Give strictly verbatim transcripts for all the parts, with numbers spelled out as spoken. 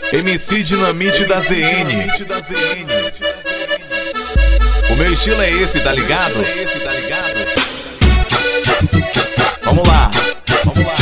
M C Dinamite da Z N. O meu estilo é esse, tá ligado? Vamos lá, vamos lá.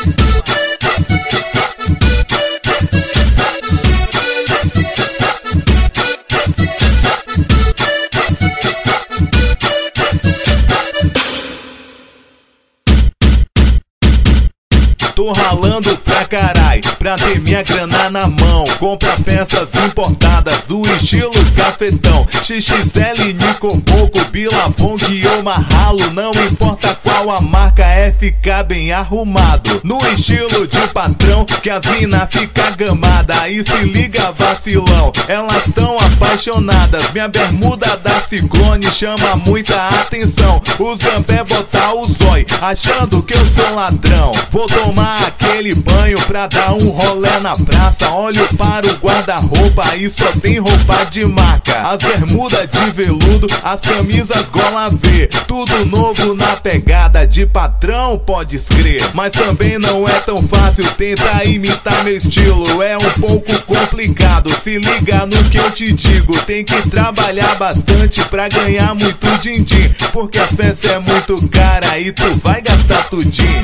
Tô ralando pra carai, pra ter minha grana na mão. Compra peças importadas do estilo cafetão. X X L, Nicoboco, Billabong ou Marralo. Não importa qual a marca, é ficar bem arrumado. No estilo de patrão, que as mina fica gamada. E se liga vacilão, elas tão apaixonadas. Minha bermuda da Ciclone chama muita atenção. O Zambé botar o zói, achando que eu sou ladrão. Vou tomar aquele banho pra dar um rolê na praça. Olho para o guarda-roupa e só tem roupa de marca. As bermudas de veludo, as camisas gola V. Tudo novo na pegada de patrão, pode crer. Mas também não é tão fácil tentar imitar meu estilo. É um pouco complicado, se liga no que eu te digo. Tem que trabalhar bastante pra ganhar muito din-din, porque as peças é muito cara e tu vai gastar tudinho.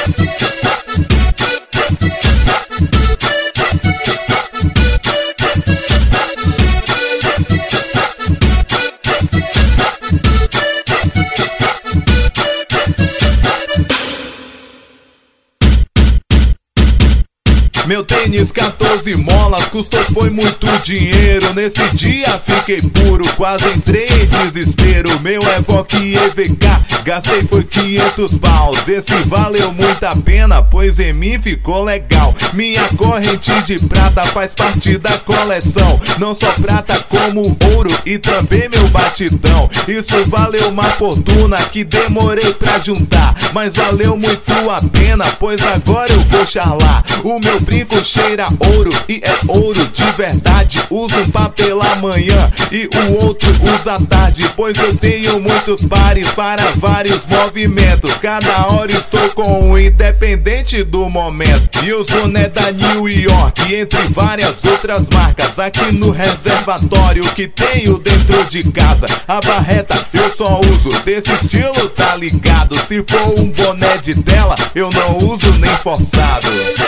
Meu tênis quatorze molas custou foi muito dinheiro. Nesse dia fiquei puro, quase entrei em desespero. Meu Evoque E V K, gastei foi quinhentos paus. Esse valeu muito a pena, pois em mim ficou legal. Minha corrente de prata faz parte da coleção. Não só prata como ouro e também meu batidão. Isso valeu uma fortuna que demorei pra juntar, mas valeu muito a pena, pois agora eu vou charlar. O meu brinco cheira ouro e é ouro de verdade. Uso um pra pela manhã e o outro usa à tarde, pois eu tenho muitos pares para vários movimentos. Cada hora estou com um, independente do momento. E os boné da New York, entre várias outras marcas. Aqui no reservatório que tenho dentro de casa. A barreta eu só uso desse estilo, tá ligado? Se for um boné de tela, eu não uso nem forçado.